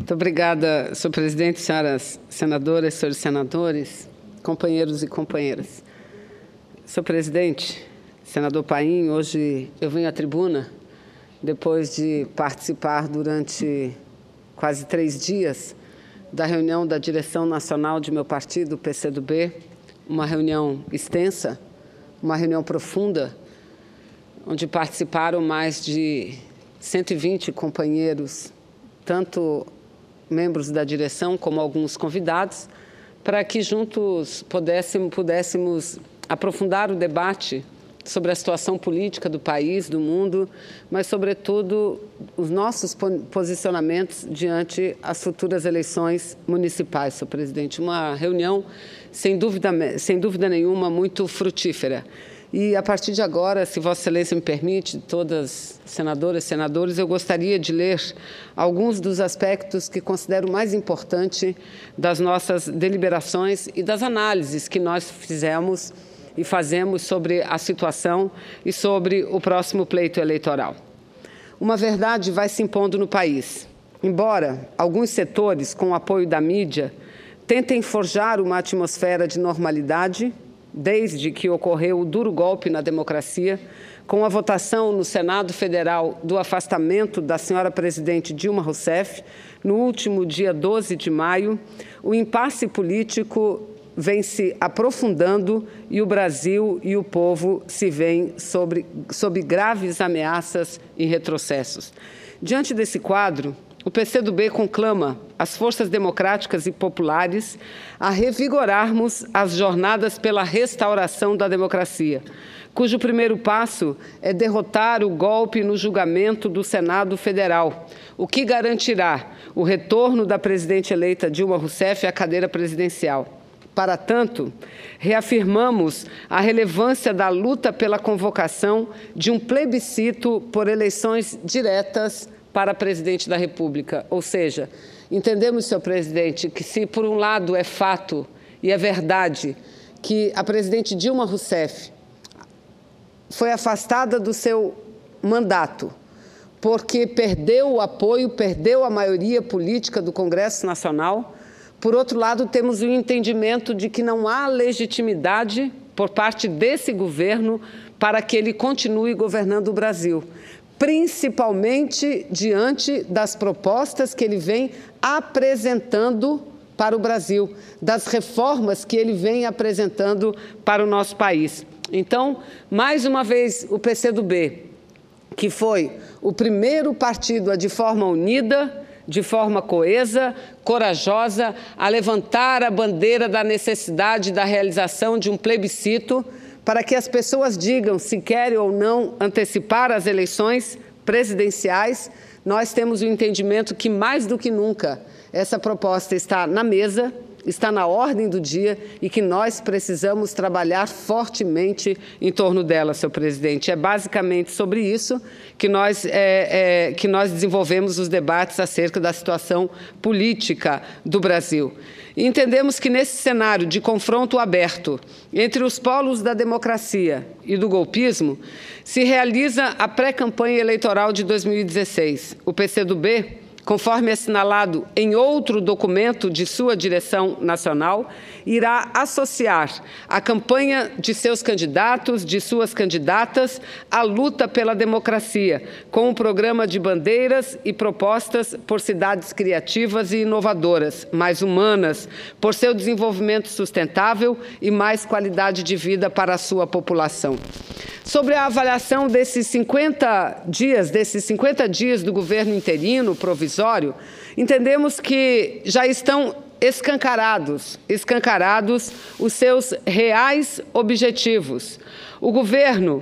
Muito obrigada, senhor presidente, senhoras senadoras, senhores senadores, companheiros e companheiras. Senhor presidente, senador Paim, hoje eu venho à tribuna depois de participar durante quase 3 dias da reunião da direção nacional de meu partido, o PCdoB, uma reunião extensa, uma reunião profunda, onde participaram mais de 120 companheiros, tanto membros da direção como alguns convidados, para que juntos pudéssemos aprofundar o debate sobre a situação política do país, do mundo, mas, sobretudo, os nossos posicionamentos diante as futuras eleições municipais, senhor presidente. Uma reunião, sem dúvida nenhuma, muito frutífera. E, a partir de agora, se Vossa Excelência me permite, todas senadoras e senadores, eu gostaria de ler alguns dos aspectos que considero mais importante das nossas deliberações e das análises que nós fizemos e fazemos sobre a situação e sobre o próximo pleito eleitoral. Uma verdade vai se impondo no país. Embora alguns setores, com o apoio da mídia, tentem forjar uma atmosfera de normalidade, desde que ocorreu o duro golpe na democracia, com a votação no Senado Federal do afastamento da senhora presidente Dilma Rousseff, no último dia 12 de maio, o impasse político vem se aprofundando e o Brasil e o povo se veem sob graves ameaças e retrocessos. Diante desse quadro, o PCdoB conclama as forças democráticas e populares a revigorarmos as jornadas pela restauração da democracia, cujo primeiro passo é derrotar o golpe no julgamento do Senado Federal, o que garantirá o retorno da presidente eleita Dilma Rousseff à cadeira presidencial. Para tanto, reafirmamos a relevância da luta pela convocação de um plebiscito por eleições diretas para presidente da República. Ou seja, entendemos, senhor presidente, que se por um lado é fato e é verdade que a presidente Dilma Rousseff foi afastada do seu mandato porque perdeu o apoio, perdeu a maioria política do Congresso Nacional, por outro lado, temos o entendimento de que não há legitimidade por parte desse governo para que ele continue governando o Brasil, principalmente diante das propostas que ele vem apresentando para o Brasil, das reformas que ele vem apresentando para o nosso país. Então, mais uma vez, o PCdoB, que foi o primeiro partido a, de forma unida, de forma coesa, corajosa, a levantar a bandeira da necessidade da realização de um plebiscito para que as pessoas digam se querem ou não antecipar as eleições presidenciais. Nós temos o entendimento que, mais do que nunca, essa proposta está na mesa, está na ordem do dia e que nós precisamos trabalhar fortemente em torno dela, senhor presidente. É basicamente sobre isso que nós desenvolvemos os debates acerca da situação política do Brasil. E entendemos que, nesse cenário de confronto aberto entre os polos da democracia e do golpismo, se realiza a pré-campanha eleitoral de 2016. O PCdoB, conforme assinalado em outro documento de sua direção nacional, irá associar a campanha de seus candidatos, de suas candidatas, à luta pela democracia, com um programa de bandeiras e propostas por cidades criativas e inovadoras, mais humanas, por seu desenvolvimento sustentável e mais qualidade de vida para a sua população. Sobre a avaliação desses 50 dias do governo interino provisório, entendemos que já estão escancarados os seus reais objetivos. O governo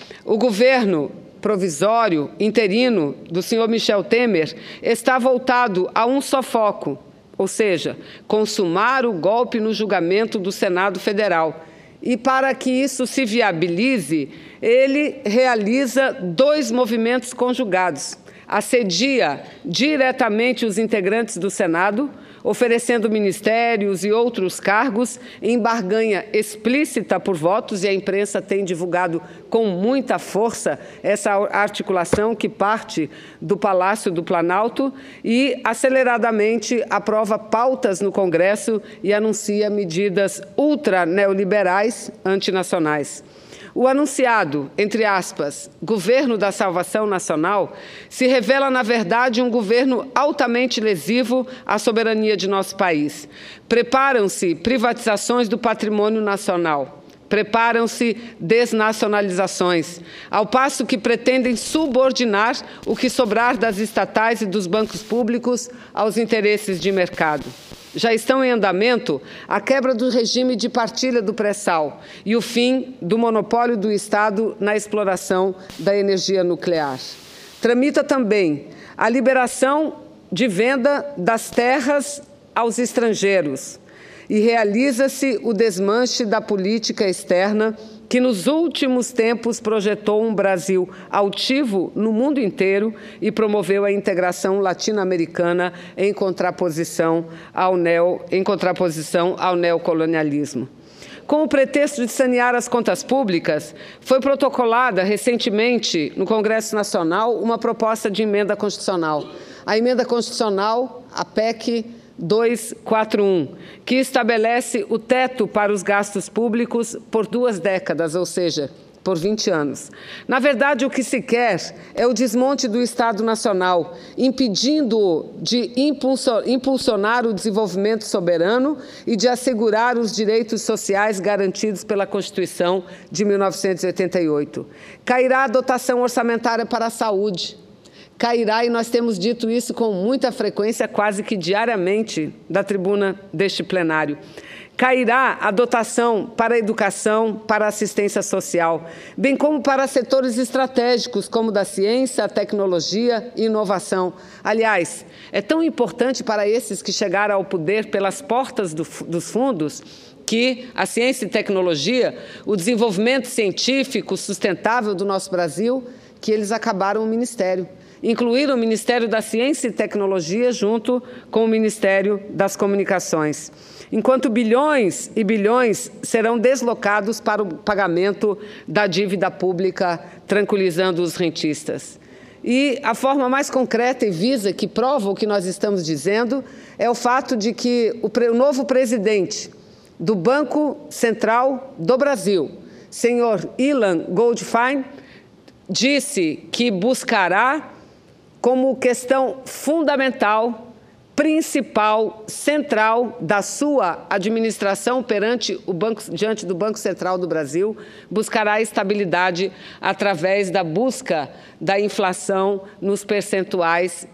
provisório, interino, do senhor Michel Temer, está voltado a um só foco, ou seja, consumar o golpe no julgamento do Senado Federal. E, para que isso se viabilize, ele realiza 2 movimentos conjugados. Assedia diretamente os integrantes do Senado, oferecendo ministérios e outros cargos em barganha explícita por votos, e a imprensa tem divulgado com muita força essa articulação que parte do Palácio do Planalto e aceleradamente aprova pautas no Congresso e anuncia medidas ultra-neoliberais antinacionais. O anunciado, entre aspas, governo da salvação nacional, se revela, na verdade, um governo altamente lesivo à soberania de nosso país. Preparam-se privatizações do patrimônio nacional. Preparam-se desnacionalizações, ao passo que pretendem subordinar o que sobrar das estatais e dos bancos públicos aos interesses de mercado. Já estão em andamento a quebra do regime de partilha do pré-sal e o fim do monopólio do Estado na exploração da energia nuclear. Tramita também a liberação de venda das terras aos estrangeiros e realiza-se o desmanche da política externa que nos últimos tempos projetou um Brasil altivo no mundo inteiro e promoveu a integração latino-americana em contraposição ao neocolonialismo. Com o pretexto de sanear as contas públicas, foi protocolada recentemente no Congresso Nacional uma proposta de emenda constitucional. A emenda constitucional, a PEC 241, que estabelece o teto para os gastos públicos por 2 décadas, ou seja, por 20 anos. Na verdade, o que se quer é o desmonte do Estado Nacional, impedindo-o de impulsionar o desenvolvimento soberano e de assegurar os direitos sociais garantidos pela Constituição de 1988. Cairá a dotação orçamentária para a saúde. Cairá, e nós temos dito isso com muita frequência, quase que diariamente, da tribuna deste plenário. Cairá a dotação para a educação, para a assistência social, bem como para setores estratégicos, como da ciência, tecnologia e inovação. Aliás, é tão importante para esses que chegaram ao poder pelas portas dos fundos que a ciência e tecnologia, o desenvolvimento científico sustentável do nosso Brasil, que eles acabaram o ministério. Incluíram o Ministério da Ciência e Tecnologia junto com o Ministério das Comunicações, enquanto bilhões e bilhões serão deslocados para o pagamento da dívida pública, tranquilizando os rentistas. E a forma mais concreta e visa, que prova o que nós estamos dizendo, é o fato de que o novo presidente do Banco Central do Brasil, senhor Ilan Goldfein, disse que buscará como questão fundamental, principal, central da sua administração diante do Banco Central do Brasil, buscará estabilidade através da busca da inflação nos percentuais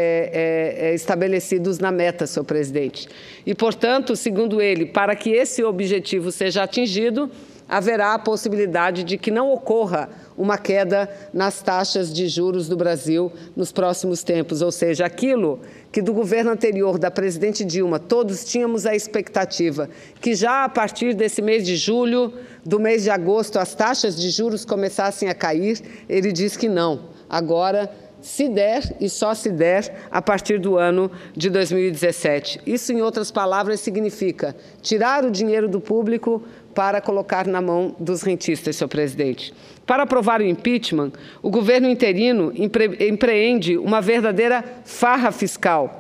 estabelecidos na meta, senhor presidente. E, portanto, segundo ele, para que esse objetivo seja atingido, haverá a possibilidade de que não ocorra uma queda nas taxas de juros do Brasil nos próximos tempos, ou seja, aquilo que do governo anterior, da presidente Dilma, todos tínhamos a expectativa que já a partir desse mês de julho, do mês de agosto, as taxas de juros começassem a cair, ele diz que não. Agora, se der, e só se der, a partir do ano de 2017. Isso, em outras palavras, significa tirar o dinheiro do público para colocar na mão dos rentistas, senhor presidente. Para aprovar o impeachment, o governo interino empreende uma verdadeira farra fiscal,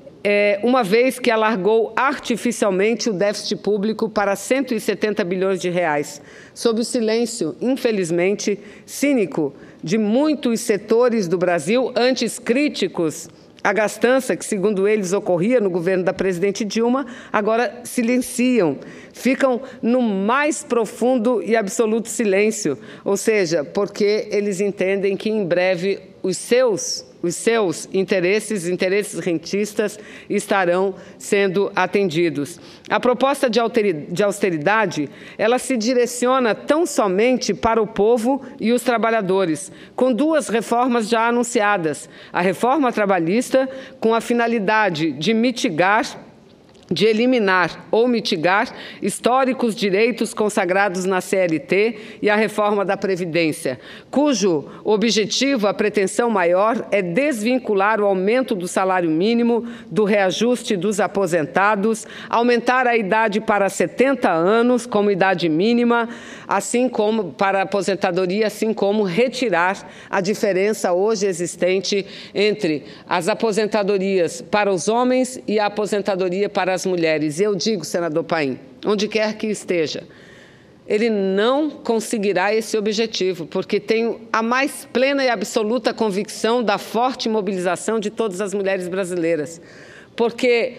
uma vez que alargou artificialmente o déficit público para 170 bilhões de reais, sob o silêncio, infelizmente, cínico de muitos setores do Brasil, antes críticos à gastança que, segundo eles, ocorria no governo da presidente Dilma, agora silenciam, ficam no mais profundo e absoluto silêncio, ou seja, porque eles entendem que em breve os seus interesses rentistas estarão sendo atendidos. A proposta de austeridade, ela se direciona tão somente para o povo e os trabalhadores, com 2 reformas já anunciadas. A reforma trabalhista, com a finalidade de mitigar de eliminar ou mitigar históricos direitos consagrados na CLT e a reforma da Previdência, cujo objetivo, a pretensão maior, é desvincular o aumento do salário mínimo do reajuste dos aposentados, aumentar a idade para 70 anos como idade mínima, assim como para a aposentadoria, assim como retirar a diferença hoje existente entre as aposentadorias para os homens e a aposentadoria para as mulheres. E eu digo, senador Paim, onde quer que esteja, ele não conseguirá esse objetivo, porque tenho a mais plena e absoluta convicção da forte mobilização de todas as mulheres brasileiras. Porque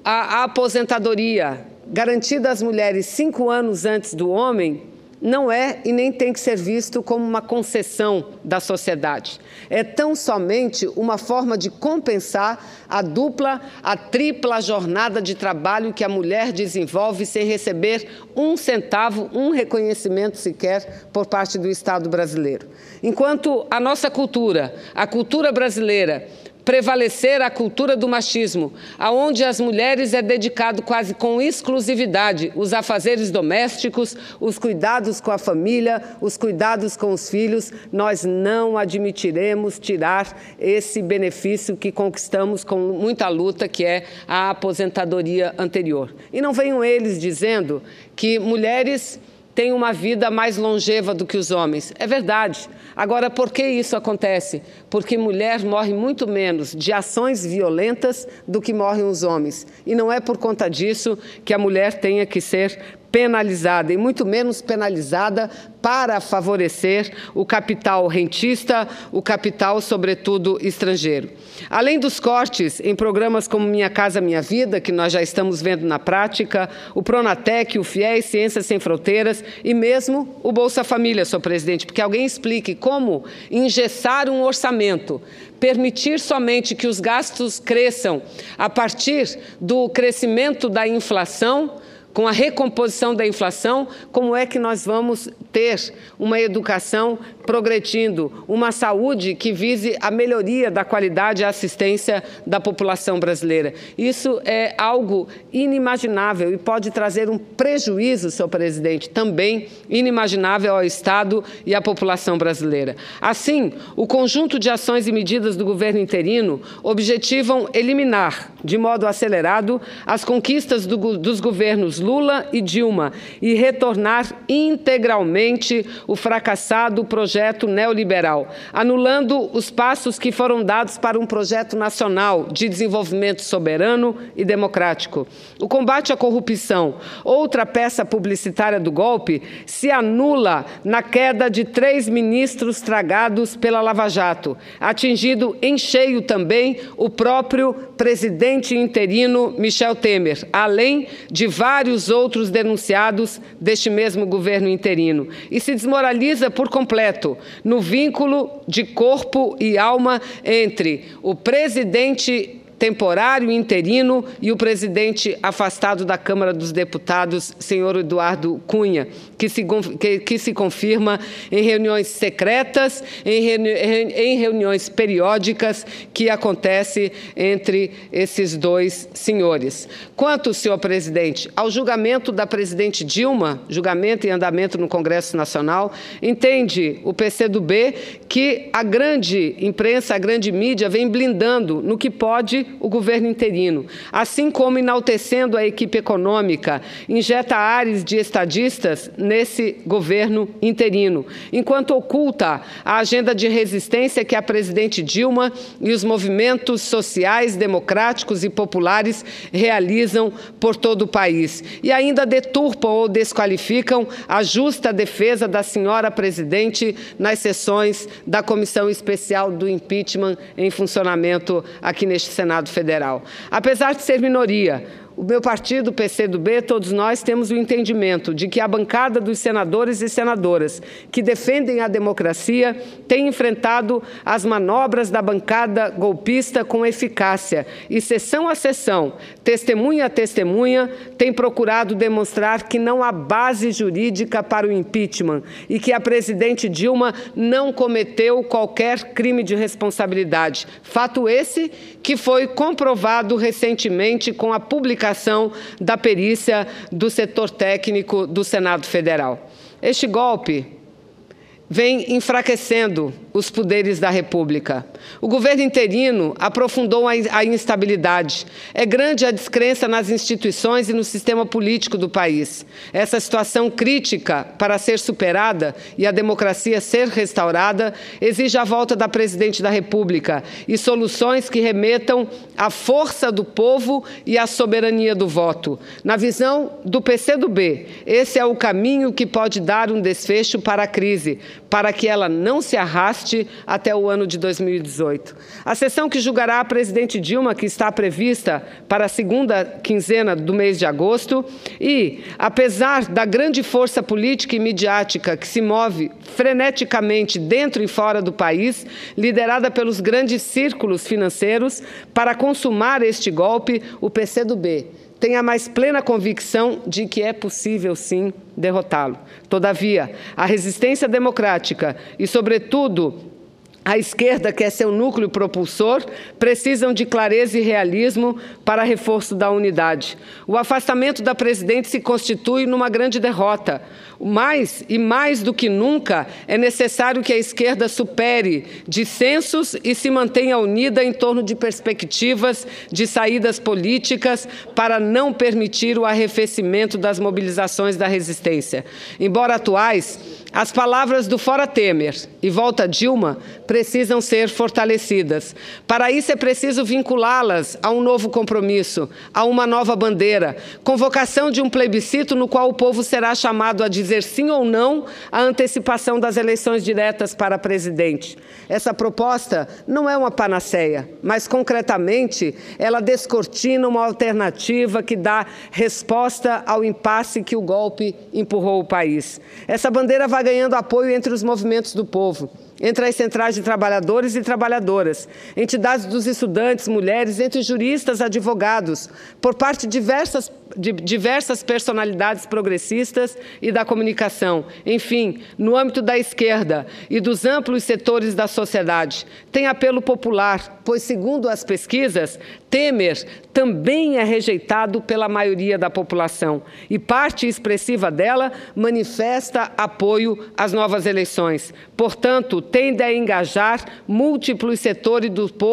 a aposentadoria garantida às mulheres 5 anos antes do homem não é e nem tem que ser visto como uma concessão da sociedade. É tão somente uma forma de compensar a dupla, a tripla jornada de trabalho que a mulher desenvolve sem receber um centavo, um reconhecimento sequer por parte do Estado brasileiro. Enquanto a nossa cultura, a cultura brasileira, prevalecer a cultura do machismo, aonde as mulheres é dedicado quase com exclusividade os afazeres domésticos, os cuidados com a família, os cuidados com os filhos, nós não admitiremos tirar esse benefício que conquistamos com muita luta, que é a aposentadoria anterior. E não venham eles dizendo que mulheres têm uma vida mais longeva do que os homens. É verdade. Agora, por que isso acontece? Porque mulher morre muito menos de ações violentas do que morrem os homens. E não é por conta disso que a mulher tenha que ser penalizada, e muito menos penalizada para favorecer o capital rentista, o capital, sobretudo, estrangeiro. Além dos cortes em programas como Minha Casa Minha Vida, que nós já estamos vendo na prática, o Pronatec, o FIES, Ciências Sem Fronteiras e mesmo o Bolsa Família, senhor presidente, porque alguém explique como engessar um orçamento, permitir somente que os gastos cresçam a partir do crescimento da inflação, com a recomposição da inflação, como é que nós vamos ter uma educação progredindo, uma saúde que vise a melhoria da qualidade e assistência da população brasileira? Isso é algo inimaginável e pode trazer um prejuízo, senhor presidente, também inimaginável ao Estado e à população brasileira. Assim, o conjunto de ações e medidas do governo interino objetivam eliminar, de modo acelerado, as conquistas dos governos Lula e Dilma e retornar integralmente o fracassado projeto neoliberal, anulando os passos que foram dados para um projeto nacional de desenvolvimento soberano e democrático. O combate à corrupção, outra peça publicitária do golpe, se anula na queda de 3 ministros tragados pela Lava Jato, atingindo em cheio também o próprio presidente interino Michel Temer, além de vários outros denunciados deste mesmo governo interino, e se desmoraliza por completo no vínculo de corpo e alma entre o presidente temporário interino e o presidente afastado da Câmara dos Deputados, senhor Eduardo Cunha, que se confirma em reuniões secretas, em reuniões periódicas que acontece entre esses dois senhores. Quanto, senhor presidente, ao julgamento da presidente Dilma, julgamento em andamento no Congresso Nacional, entende o PCdoB que a grande imprensa, a grande mídia vem blindando no que pode o governo interino, assim como enaltecendo a equipe econômica, injeta ares de estadistas nesse governo interino, enquanto oculta a agenda de resistência que a presidente Dilma e os movimentos sociais, democráticos e populares realizam por todo o país. E ainda deturpam ou desqualificam a justa defesa da senhora presidente nas sessões da Comissão Especial do Impeachment em funcionamento aqui neste Senado Federal. Apesar de ser minoria, o meu partido, o PCdoB, todos nós temos o entendimento de que a bancada dos senadores e senadoras que defendem a democracia tem enfrentado as manobras da bancada golpista com eficácia e, sessão a sessão, testemunha a testemunha, tem procurado demonstrar que não há base jurídica para o impeachment e que a presidente Dilma não cometeu qualquer crime de responsabilidade. Fato esse que foi comprovado recentemente com a publicação indicação da perícia do setor técnico do Senado Federal. Este golpe vem enfraquecendo os poderes da República. O governo interino aprofundou a instabilidade. É grande a descrença nas instituições e no sistema político do país. Essa situação crítica, para ser superada e a democracia ser restaurada, exige a volta da Presidente da República e soluções que remetam à força do povo e à soberania do voto. Na visão do PCdoB, esse é o caminho que pode dar um desfecho para a crise, para que ela não se arraste até o ano de 2018. A sessão que julgará a presidente Dilma, que está prevista para a segunda quinzena do mês de agosto, e, apesar da grande força política e midiática que se move freneticamente dentro e fora do país, liderada pelos grandes círculos financeiros, para consumar este golpe, o PCdoB tem a mais plena convicção de que é possível, sim, derrotá-lo. Todavia, a resistência democrática e, sobretudo, a esquerda, que é seu núcleo propulsor, precisam de clareza e realismo para reforço da unidade. O afastamento da presidente se constitui numa grande derrota. Mais do que nunca, é necessário que a esquerda supere dissensos e se mantenha unida em torno de perspectivas de saídas políticas para não permitir o arrefecimento das mobilizações da resistência. Embora atuais, as palavras do Fora Temer e Volta Dilma precisam ser fortalecidas. Para isso é preciso vinculá-las a um novo compromisso, a uma nova bandeira, convocação de um plebiscito no qual o povo será chamado a dizer sim ou não à antecipação das eleições diretas para presidente. Essa proposta não é uma panaceia, mas, concretamente, ela descortina uma alternativa que dá resposta ao impasse que o golpe empurrou o país. Essa bandeira vai ganhando apoio entre os movimentos do povo, entre as centrais de trabalhadores e trabalhadoras, entidades dos estudantes, mulheres, entre juristas, advogados, por parte de diversas personalidades progressistas e da comunicação, enfim, no âmbito da esquerda e dos amplos setores da sociedade. Tem apelo popular, pois, segundo as pesquisas, Temer também é rejeitado pela maioria da população e parte expressiva dela manifesta apoio às novas eleições. Portanto, tende a engajar múltiplos setores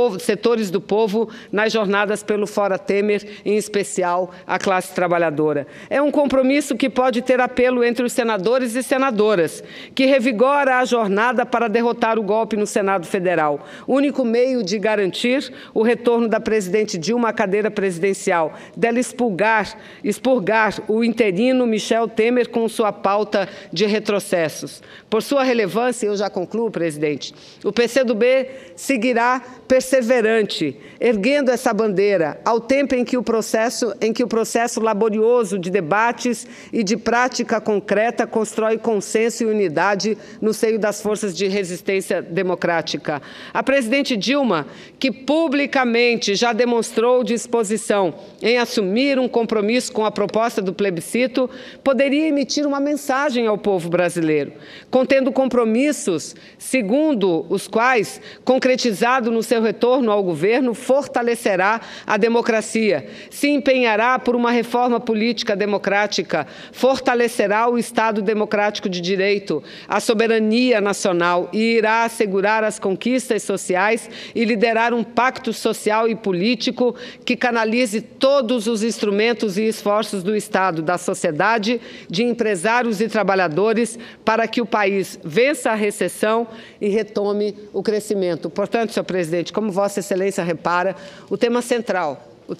do povo nas jornadas pelo Fora Temer, em especial a classe trabalhadora. É um compromisso que pode ter apelo entre os senadores e senadoras, que revigora a jornada para derrotar o golpe no Senado Federal, único meio de garantir o retorno da presidente Dilma à cadeira presidencial, dela expurgar o interino Michel Temer com sua pauta de retrocessos. Por sua relevância, eu já concluo, presidente, o PCdoB seguirá perseverante, erguendo essa bandeira, ao tempo em que o processo laborioso de debates e de prática concreta constrói consenso e unidade no seio das forças de resistência democrática. A presidente Dilma, que publicamente já demonstrou disposição em assumir um compromisso com a proposta do plebiscito, poderia emitir uma mensagem ao povo brasileiro, contendo compromissos, segundo os quais, concretizado no seu retorno ao governo, fortalecerá a democracia, se empenhará por uma reforma política democrática, fortalecerá o Estado democrático de direito, a soberania nacional e irá assegurar as conquistas sociais e liderar um pacto social e político que canalize todos os instrumentos e esforços do Estado, da sociedade, de empresários e trabalhadores para que o país vença a recessão e retome o crescimento. Portanto, senhor presidente, como Vossa Excelência repara, o tema central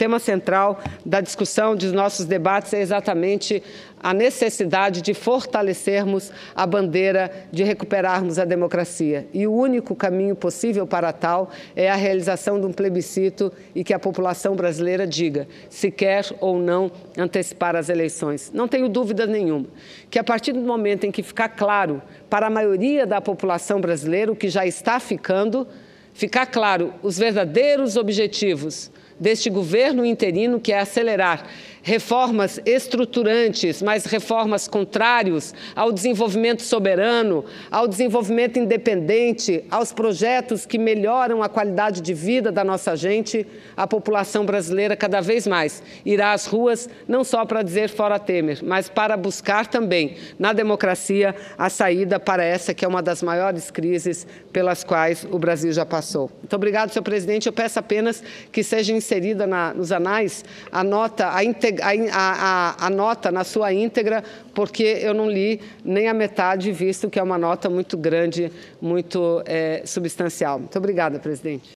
da discussão dos nossos debates é exatamente a necessidade de fortalecermos a bandeira, de recuperarmos a democracia. E o único caminho possível para tal é a realização de um plebiscito e que a população brasileira diga se quer ou não antecipar as eleições. Não tenho dúvida nenhuma que, a partir do momento em que ficar claro para a maioria da população brasileira, o que já está ficar claro, os verdadeiros objetivos deste governo interino, que é acelerar reformas estruturantes, mas reformas contrárias ao desenvolvimento soberano, ao desenvolvimento independente, aos projetos que melhoram a qualidade de vida da nossa gente, a população brasileira cada vez mais irá às ruas, não só para dizer fora Temer, mas para buscar também na democracia a saída para essa que é uma das maiores crises pelas quais o Brasil já passou. Muito obrigado, senhor presidente. Eu peço apenas que seja inserida nos anais a nota, a nota na sua íntegra, porque eu não li nem a metade, visto que é uma nota muito grande, muito substancial. Muito obrigada, presidente.